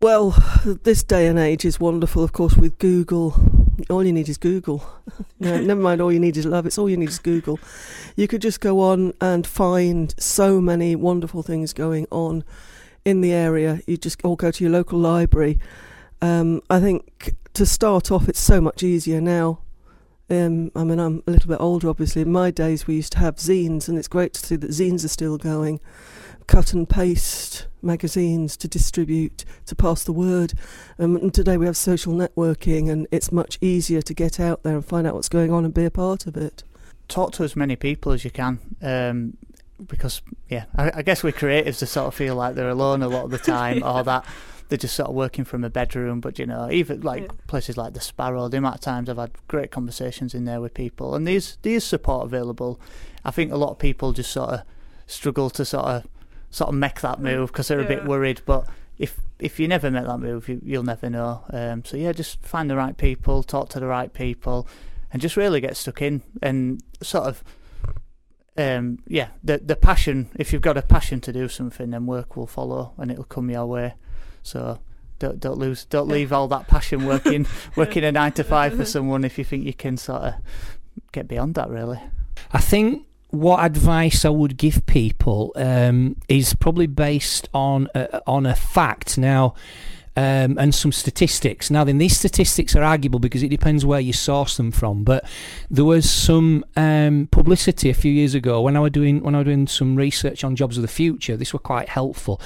Well, this day and age is wonderful, of course, with Google. All you need is Google. No, never mind all you need is love. It's all you need is Google. You could just go on and find so many wonderful things going on in the area. You just all go to your local library. I think to start off, it's so much easier now. I mean, I'm a little bit older, obviously. In my days, we used to have zines, and it's great to see that zines are still going. Cut and paste magazines to distribute, to pass the word. And today we have social networking, and it's much easier to get out there and find out what's going on and be a part of it. Talk to as many people as you can, because, I guess we're creatives to sort of feel like they're alone a lot of the time, or that they're just sort of working from a bedroom. But, even places like the Sparrow, the amount of times I've had great conversations in there with people, and there's support available. I think a lot of people just sort of struggle to sort of make that move because they're a bit worried, but if you never make that move, you'll never know. Just find the right people, talk to the right people, and just really get stuck in and sort of the passion. If you've got a passion to do something, then work will follow and it'll come your way. So don't leave all that passion working a 9-to-5 for someone if you think you can sort of get beyond that. Really, I think what advice I would give people is probably based on a fact now, and some statistics. Now then, these statistics are arguable because it depends where you source them from, but there was some publicity a few years ago when I was doing some research on jobs of the future. This were quite helpful.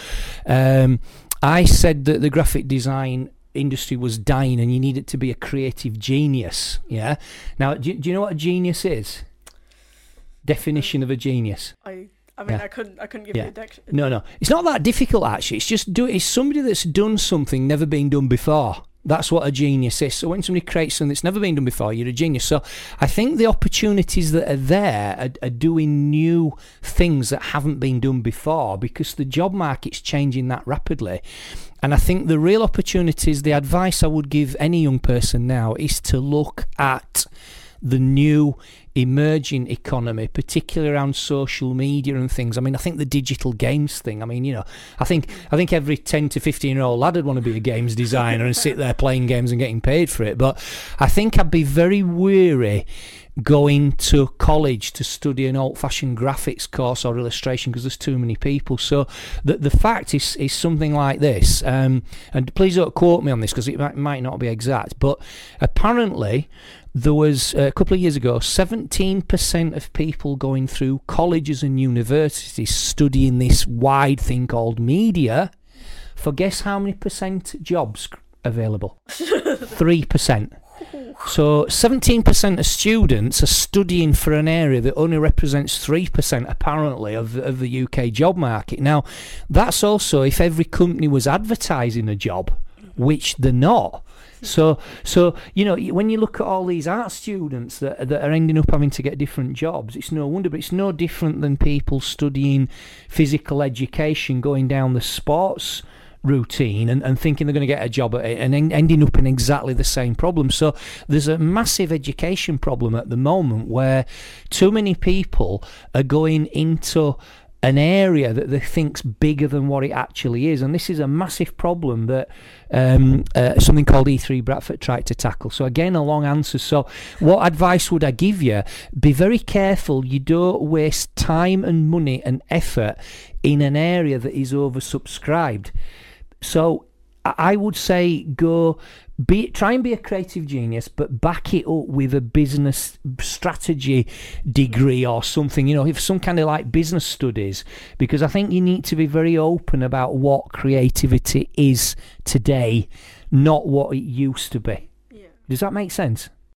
I said that the graphic design industry was dying and you needed to be a creative genius. Yeah. Now, do you know what a genius is? Definition of a genius. I couldn't give you a dictionary. No, it's not that difficult actually. It's somebody that's done something never been done before. That's what a genius is. So when somebody creates something that's never been done before, you're a genius. So I think the opportunities that are there are doing new things that haven't been done before, because the job market's changing that rapidly. And I think the real opportunities, the advice I would give any young person now is to look at the new emerging economy, particularly around social media and things. I mean, I think the digital games thing, I think every 10 to 15-year-old lad would want to be a games designer and sit there playing games and getting paid for it. But I think I'd be very wary going to college to study an old-fashioned graphics course or illustration because there's too many people. So the fact is something like this, and please don't quote me on this because it might not be exact, but apparently there was, a couple of years ago, 17% of people going through colleges and universities studying this wide thing called media. For guess how many percent jobs available? 3%. So 17% of students are studying for an area that only represents 3% apparently of the UK job market. Now, that's also if every company was advertising a job, which they're not. So when you look at all these art students that are ending up having to get different jobs, it's no wonder, but it's no different than people studying physical education, going down the sports routine and thinking they're going to get a job at it and ending up in exactly the same problem. So there's a massive education problem at the moment where too many people are going into an area that they think's bigger than what it actually is, and this is a massive problem that something called E3 Bradford tried to tackle. So again, a long answer. So what advice would I give you? Be very careful you don't waste time and money and effort in an area that is oversubscribed. So I would say try and be a creative genius, but back it up with a business strategy degree or something, if some kind of like business studies, because I think you need to be very open about what creativity is today, not what it used to be. Yeah. Does that make sense?